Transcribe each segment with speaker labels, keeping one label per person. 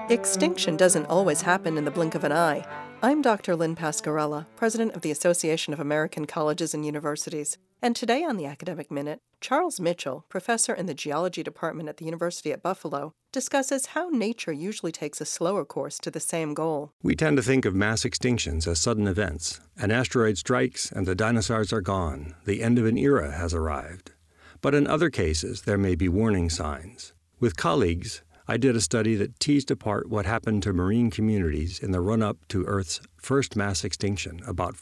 Speaker 1: Extinction doesn't always happen in the blink of an eye. I'm Dr. Lynn Pasquarella, President of the Association of American Colleges and Universities. And today on the Academic Minute, Charles Mitchell, professor in the Geology Department at the University at Buffalo, discusses how nature usually takes a slower course to the same goal.
Speaker 2: We tend to think of mass extinctions as sudden events. An asteroid strikes and the dinosaurs are gone. The end of an era has arrived. But in other cases, there may be warning signs. With colleagues, I did a study that teased apart what happened to marine communities in the run-up to Earth's first mass extinction about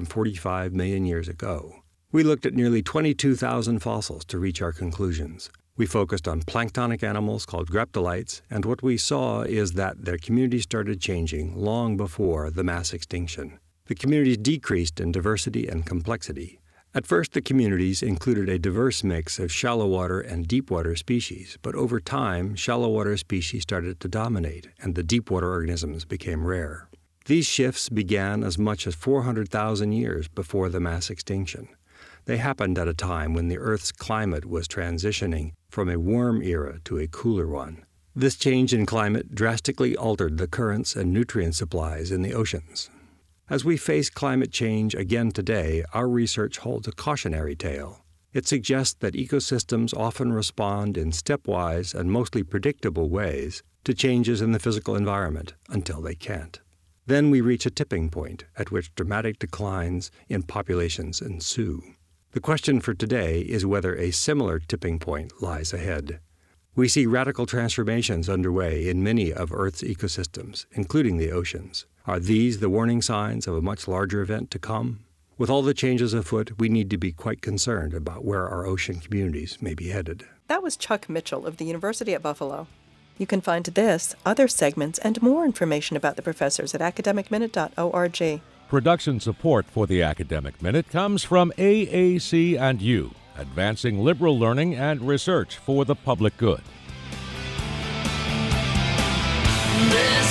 Speaker 2: 445 million years ago. We looked at nearly 22,000 fossils to reach our conclusions. We focused on planktonic animals called graptolites, and what we saw is that their communities started changing long before the mass extinction. The communities decreased in diversity and complexity. At first, the communities included a diverse mix of shallow water and deep water species, but over time, shallow water species started to dominate, and the deep water organisms became rare. These shifts began as much as 400,000 years before the mass extinction. They happened at a time when the Earth's climate was transitioning from a warm era to a cooler one. This change in climate drastically altered the currents and nutrient supplies in the oceans. As we face climate change again today, our research holds a cautionary tale. It suggests that ecosystems often respond in stepwise and mostly predictable ways to changes in the physical environment until they can't. Then we reach a tipping point at which dramatic declines in populations ensue. The question for today is whether a similar tipping point lies ahead. We see radical transformations underway in many of Earth's ecosystems, including the oceans. Are these the warning signs of a much larger event to come? With all the changes afoot, we need to be quite concerned about where our ocean communities may be headed.
Speaker 1: That was Chuck Mitchell of the University at Buffalo. You can find this, other segments, and more information about the professors at academicminute.org.
Speaker 3: Production support for the Academic Minute comes from AAC&U, advancing liberal learning and research for the public good.
Speaker 4: Yeah.